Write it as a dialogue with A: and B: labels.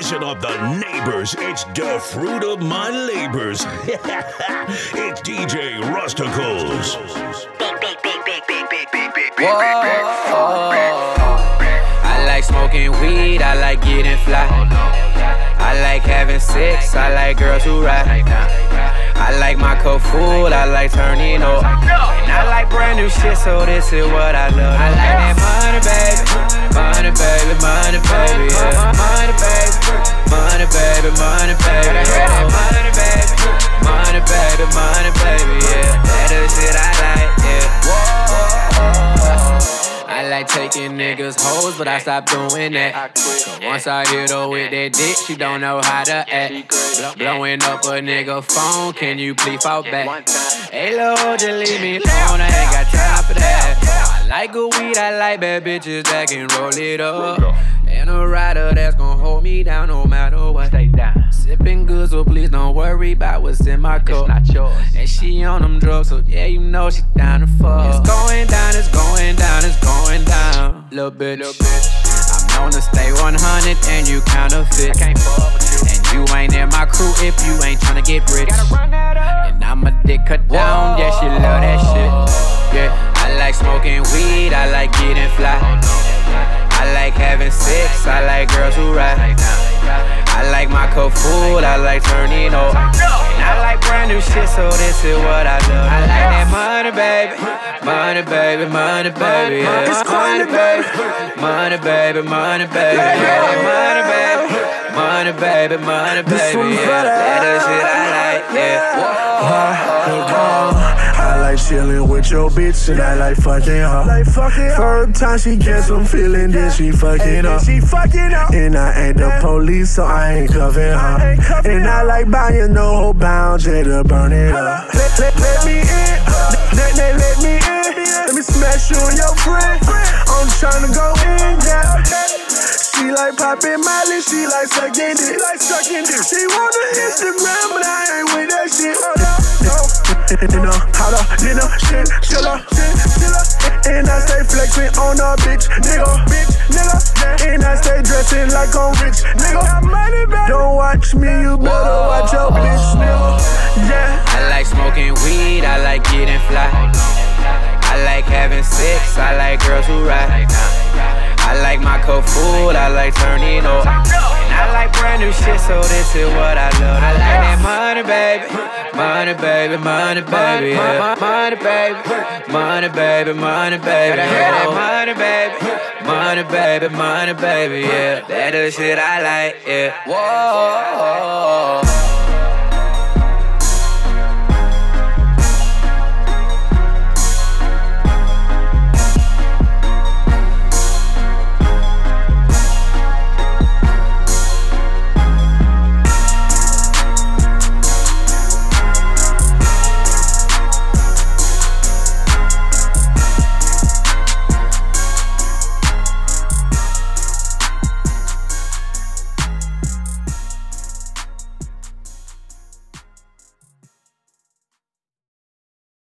A: Listen up, the neighbors. It's the fruit of my labors. It's DJ Rusticles.
B: I like smoking weed, I like getting fly. I like having sex, I like girls who ride. I like my cup full, I like turning up. And I like brand new shit, so this is what I love. I like that money, baby. Money, baby, money, baby, yeah. Money, baby. Money, baby, money, baby, yeah. Money, baby. Money, baby, money, baby, yeah. That is shit I like, yeah. I like taking niggas' hoes, but I stopped doing that. Cause once I hit her with that dick, she don't know how to act. Blowing up a nigga phone, can you please fall back? Hey, Lord, just leave me alone, I ain't got time for that. I like good weed, I like bad bitches that can roll it up. And a rider that's gon' hold me down no matter what. Stay down. Sipping good, so please don't worry about what's in my cup. It's not yours. And she on them drugs, so yeah, you know she down to fuck. It's going down, it's going down, it's going down. Little bitch, I'm known to stay 100 and you counterfeit. I can't fuck with you. And you ain't in my crew if you ain't tryna get rich. And I'm a dick cut down, yeah, she love that shit. Yeah, I like smoking weed, I like getting fly. I like having sex, I like girls who ride. I like my cup full, I like turning up. And I like brand new shit, so this is what I love. I like that money, baby. Money, baby, money, baby, yeah. Money, baby. Money, baby, money, baby, yeah. Money, baby. Money, baby, money, baby, yeah. That is shit I like, yeah.
C: I like chillin' with your bitch and I like fucking her. First time she gets some feeling, then she fucking up. And I ain't the police, so I ain't cuffing her. And I like buying no whole bound, J to burn it up. Let me in, let me in. Let me smash you and your friend. I'm tryna go in, yeah. She like poppin' Molly, she like sucking dick. She want the Instagram, but I ain't with that shit. Dinner, holla, dinner, shit, chiller. And I stay flexing on a bitch, nigga. And I stay dressing like I'm rich, nigga. Don't watch me, you better watch your bitch, nigga. Yeah.
B: I like smoking weed, I like getting fly. I like having sex, I like girls who ride. I like my cup full, I like turning up. And I like brand new shit, so this is what I love. I like that money, baby. Money, baby, money, baby, yeah. Money, baby. Money, baby, money, baby, yeah. Money, baby. Money, baby, money, baby, yeah. That is shit I like, yeah. Whoa.